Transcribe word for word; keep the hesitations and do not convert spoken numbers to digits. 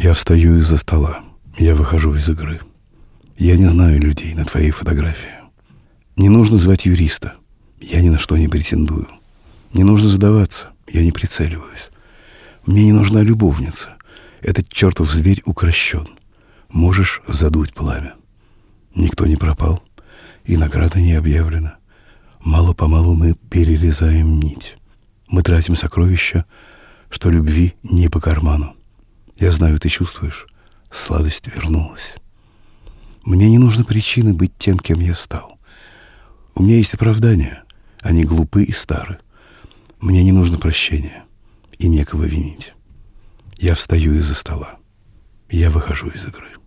Я встаю из-за стола. Я выхожу из игры. Я не знаю людей на твоей фотографии. Не нужно звать юриста. Я ни на что не претендую. Не нужно сдаваться. Я не прицеливаюсь. Мне не нужна любовница. Этот чертов зверь укращен. Можешь задуть пламя. Никто не пропал, и награда не объявлена. Мало-помалу мы перерезаем нить. Мы тратим сокровища, что любви не по карману. Я знаю, ты чувствуешь, сладость вернулась. Мне не нужны причины быть тем, кем я стал. У меня есть оправдания, они глупы и стары. Мне не нужно прощения и некого винить. Я встаю из-за стола. Я выхожу из игры.